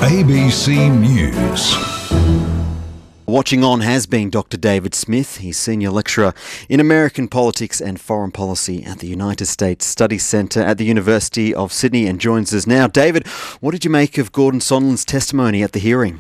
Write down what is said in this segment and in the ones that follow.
ABC News. Watching on has been Dr. David Smith. He's Senior Lecturer in American Politics and Foreign Policy at the United States Study Centre at the University of Sydney and joins us now. David, what did you make of Gordon Sondland's testimony at the hearing?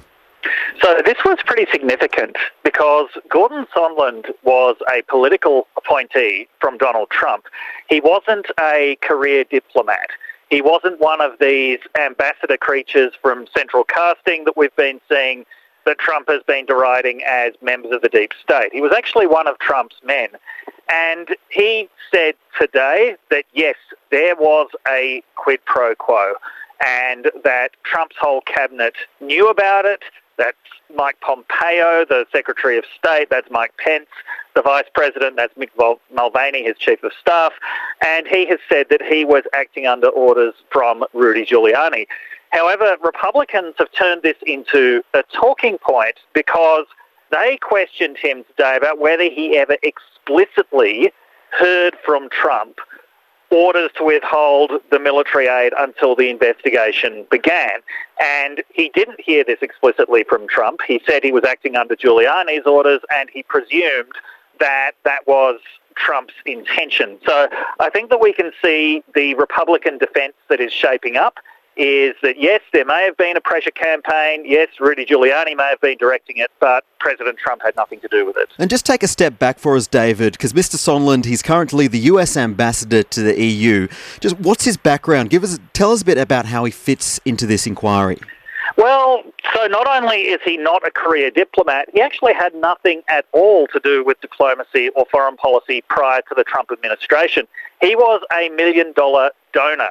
So this was pretty significant because Gordon Sondland was a political appointee from Donald Trump. He wasn't a career diplomat. He wasn't one of these ambassador creatures from central casting that we've been seeing that Trump has been deriding as members of the deep state. He was actually one of Trump's men. And he said today that, yes, there was a quid pro quo and that Trump's whole cabinet knew about it. That's Mike Pompeo, the Secretary of State. That's Mike Pence, the Vice President. That's Mick Mulvaney, his Chief of Staff. And he has said that he was acting under orders from Rudy Giuliani. However, Republicans have turned this into a talking point because they questioned him today about whether he ever explicitly heard from Trump orders to withhold the military aid until the investigation began. And he didn't hear this explicitly from Trump. He said he was acting under Giuliani's orders and he presumed that that was Trump's intention. So I think that we can see the Republican defence that is shaping up is that, yes, there may have been a pressure campaign, yes, Rudy Giuliani may have been directing it, but President Trump had nothing to do with it. And just take a step back for us, David, because Mr. Sondland, he's currently the US ambassador to the EU. Just what's his background? Tell us a bit about how he fits into this inquiry. Well, so not only is he not a career diplomat, he actually had nothing at all to do with diplomacy or foreign policy prior to the Trump administration. He was a $1 million donor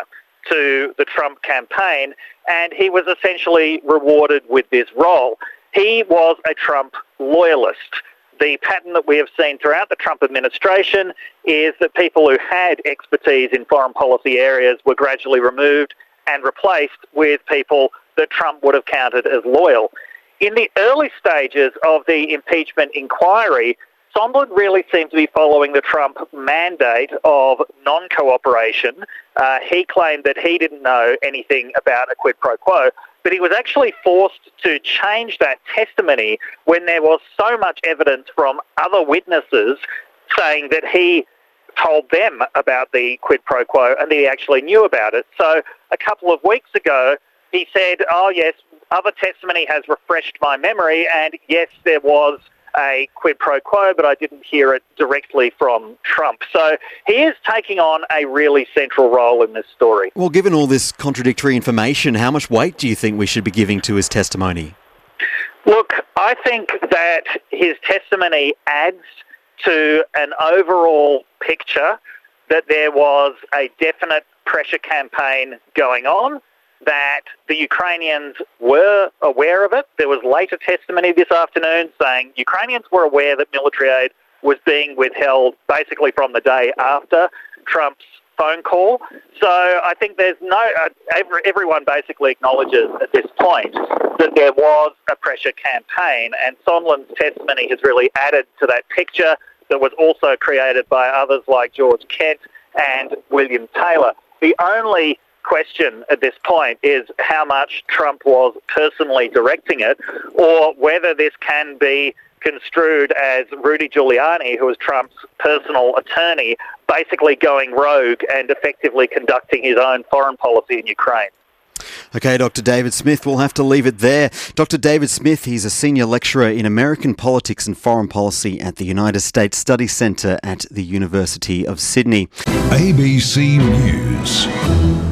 to the Trump campaign, and he was essentially rewarded with this role. He was a Trump loyalist. The pattern that we have seen throughout the Trump administration is that people who had expertise in foreign policy areas were gradually removed and replaced with people that Trump would have counted as loyal. In the early stages of the impeachment inquiry, Sondland really seemed to be following the Trump mandate of non-cooperation. He claimed that he didn't know anything about a quid pro quo, but he was actually forced to change that testimony when there was so much evidence from other witnesses saying that he told them about the quid pro quo and that he actually knew about it. So a couple of weeks ago, he said, oh yes, other testimony has refreshed my memory, and yes, there was a quid pro quo, but I didn't hear it directly from Trump. So he is taking on a really central role in this story. Well, given all this contradictory information, how much weight do you think we should be giving to his testimony? Look, I think that his testimony adds to an overall picture that there was a definite pressure campaign going on, that the Ukrainians were aware of it. There was later testimony this afternoon saying Ukrainians were aware that military aid was being withheld basically from the day after Trump's phone call. So I think there's everyone basically acknowledges at this point that there was a pressure campaign, and Sondland's testimony has really added to that picture that was also created by others like George Kent and William Taylor. The only question at this point is how much Trump was personally directing it, or whether this can be construed as Rudy Giuliani, who was Trump's personal attorney, basically going rogue and effectively conducting his own foreign policy in Ukraine. Okay, Dr. David Smith, we'll have to leave it there. Dr. David Smith, he's a senior lecturer in American Politics and Foreign Policy at the United States Study Centre at the University of Sydney. ABC News.